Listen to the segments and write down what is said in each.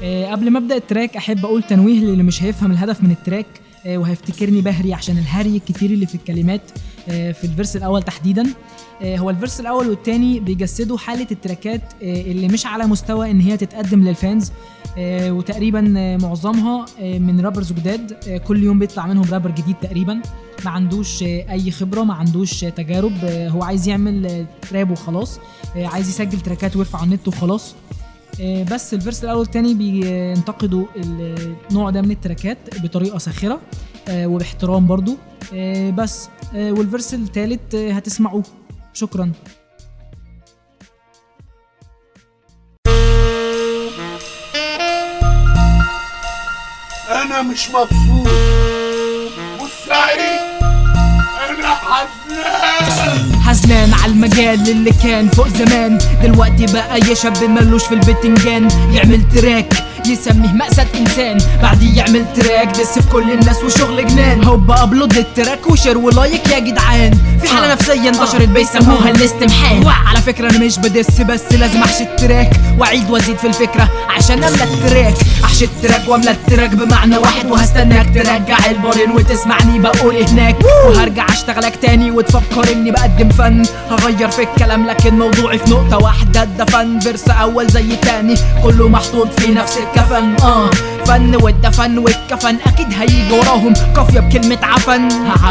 قبل ما ابدا التراك احب اقول تنويه للي مش هيفهم الهدف من التراك وهيفتكرني بهري عشان الهري الكتير اللي في الكلمات في الفيرس الاول تحديدا. هو الفيرس الاول والتاني بيجسدوا حاله التراكات اللي مش على مستوى ان هي تتقدم للفانز، وتقريبا معظمها من رابرز جداد، كل يوم بيطلع منهم رابر جديد تقريبا ما عندوش اي خبره، ما عندوش تجارب، هو عايز يعمل راب وخلاص، عايز يسجل تراكات ويرفع على النت وخلاص. بس الفيرس الاول والتاني بينتقدوا النوع ده من التراكات بطريقه ساخره وباحترام برضو، بس والفيرس الثالث هتسمعوه. شكرا. انا مش مبسوط والسعيد، انا حزنان على المجال اللي كان فوق زمان، دلوقتي بقى يشب ملوش في البتنجان، يعمل تراك يسميه مأساة إنسان، بعديه يعمل تراك دس في كل الناس وشغل جنان، هوب أبلود التراك وشير ولايك يا جدعان، في حالة نفسية انتشرت بيسموها الاستمحان. على فكرة أنا مش بدس، بس لازم أحشي التراك وأعيد وأزيد في الفكرة عشان أملى التراك، أحشي التراك وأملى التراك بمعنى واحد، وهستناك ترجع البارين وتسمعني بقول هناك، وهرجع أشتغلك تاني وتفكر إني بقدم فن، هغير في الكلام لكن موضوعي في نقطة واحدة، ده فن فيرس أول زي تاني كله محطوط في نفس الكفن، فن والدفن والكفن اكيد هيجي وراهم قافية بكلمة عفن.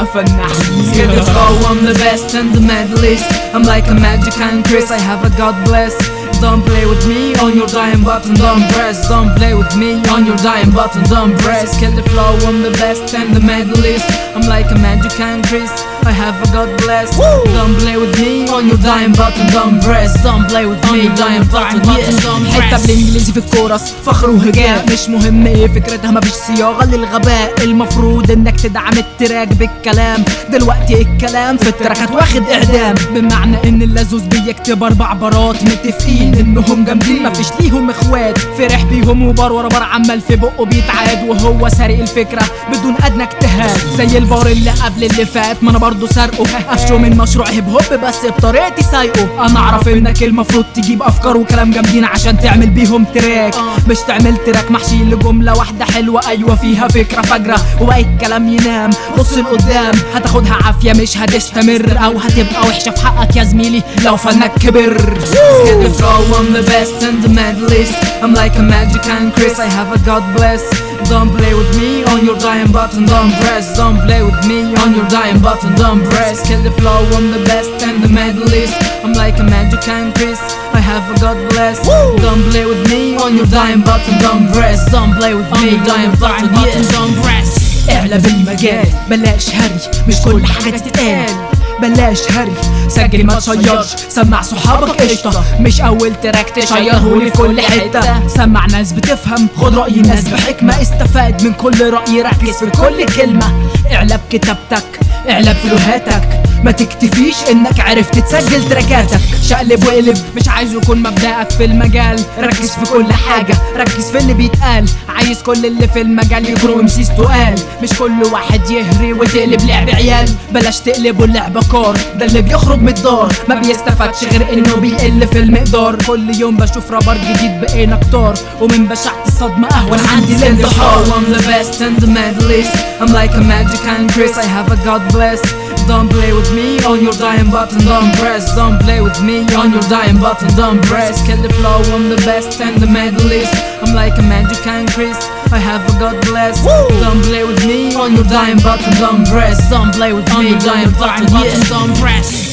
Scared to go, I'm the best and the medalist, I'm like a magic and Chris, I have a God bless. Don't play with me on your dying button, don't press. Don't play with me on your dying button, don't press. Kill the flow, I'm the best and the medalist, I'm like a magic and Chris, I have a God bless. Don't play with me on your dying button, don't press. Don't play with me on your dying button, don't press. حتة بالانجليزي في الكورس فخر وهجاء، مش مهم ايه فكرتها، مفيش صياغة للغباء، المفروض انك تدعم التراك بالكلام، دلوقتي الكلام في التراكات واخد اعدام، بمعنى ان اللزوز بيكتب 4 بارات متفقين انهم جامدين مفيش ليهم اخوات، فرح بيهم وبار ورا بار عمال في بقه بيتعاد، وهو سارق الفكرة بدون ادنى اجتهاد، زي البار اللي قبل اللي فات ما انا برضو سارقه، قفشه من مشروع هيب هوب بس بطريقتي سايقه. انا اعرف انك المفروض تجيب افكار وكلام جامدين عشان تعمل بيهم تراك، مش تعمل تراك محشي لجملة واحدة حلوة ايوه فيها فكرة فجرة وباقي الكلام ينام، بص لقدام هتاخدها عافية مش هتستمر، او هتبقى وحشة في حقك يا زميلي لو فنك كبر. I'm the best and the medalist, I'm like a magic and Chris, I have a God bless. Don't play with me on your dying button, don't press. Don't play with me on your dying button, don't press. Kill the flow, I'm the best and the medalist, I'm like a magic and Chris, I have a God bless. Don't play with me on your dying button, don't press. Don't play with me on your dying button, don't press. اعلى بالمجال بلاش هري، مش كل حاجة تتقال بلاش هري، سجل ما تشيرش، سمع صحابك قشطة، مش اول تراك تشيرهولي في كل حتة، سمع ناس بتفهم، خد رأي ناس بحكمة، استفاد من كل رأي، ركز في كل كلمة، اعلى بكتابتك اعلى بفلوهاتك، ما تكتفيش انك عرفت تسجل تراكاتك، شقلب وقلب مش عايز يكون مبدأك في المجال، ركز في كل حاجة، ركز في اللي بيتقال، عايز كل اللي في المجال يكونوا امسيس تقال، مش كل واحد يهري وتقلب لعب عيال، بلاش تقلبوا اللعبة كار، ده اللي بيخرج من الدار ما بيستفادش غير انه بيقل في المقدار، كل يوم بشوف رابر جديد بقينا كتار، ومن بشاعة الصدمة اهون عندي الانتحار. I'm the best and the medalist, I'm like a magic and Chris, I have a God bless. Don't play with me on your dying button, don't press. Don't play with me on your dying button, don't press. Kill the flow, I'm the best and the medalist, I'm like a magic and Chris, I have a God bless. Don't play with me on your dying button, don't press. Don't play with me on your dying button, don't press.